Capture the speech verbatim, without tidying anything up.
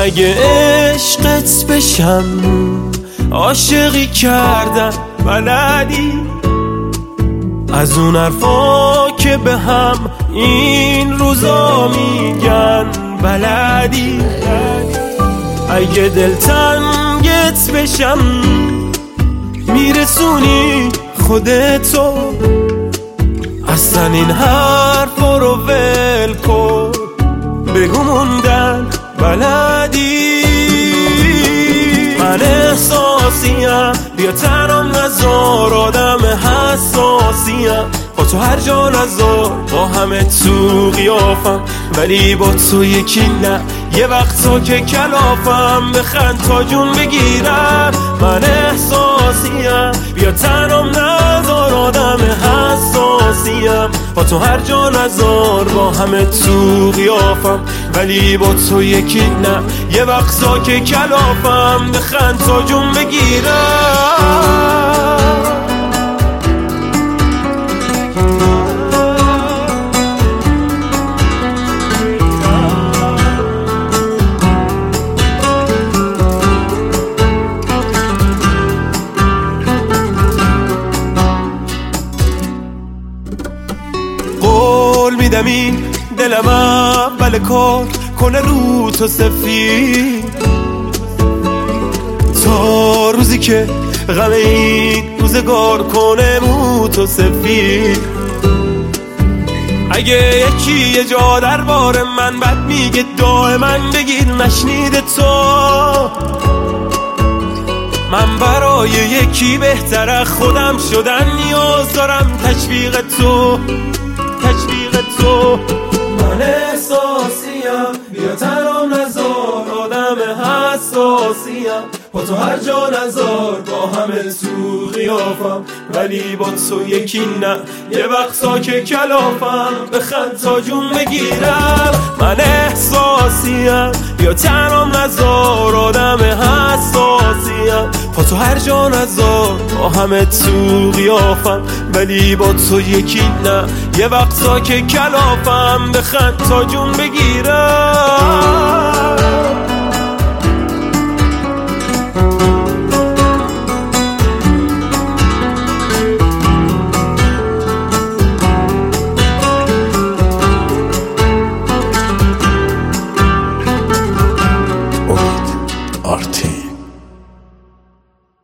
اگه عشقت بشم عاشقی کردن بلدی، از اون حرفا که به هم این روزا میگن بلدی. اگه دلتنگت بشم میرسونی خودتو، اصلا این حرفا رو ول کن، بگو موندن بلدی. من احساسیم، بیا تنم نذار، آدم حساسیم، با تو هر جا نذار، با همه تو قیافم، ولی با تو یکی نه. یه وقتا که کلافم بخند تا جون بگیرم. من احساسیم، بیا تنم نذار، آدم حساسیم، با تو هر جا نذار، با همه تو قیافم، ولی با تو یکی نه. یه وقتا که کلافم بخند تا جون بگیرم. قول میدم این دلم اول کار کنه رو تو سفید، تا روزی که غم این روزگار کنه مو تو سفید. اگه یکی یه جا درباره من بد میگه دائما بگیر نشنیده تو. من برای یکی بهتر خودم شدن نیاز دارم تشویق تو، تشویق تو. من احساسیم، بیا تنم نذار، آدم حساسیم، با تو هر جا نذار، با همه تو قیافم، ولی با تو یکی نه. یه وقتا که کلافم بخند تا جون بگیرم. من احساسیم، بیا تنم نذار، آدم حساسیم، با تو هر جا نذار، با همه تو قیافم، ولی با تو یکی نه. یه وقتا که کلافم بخند تا جون بگیرم.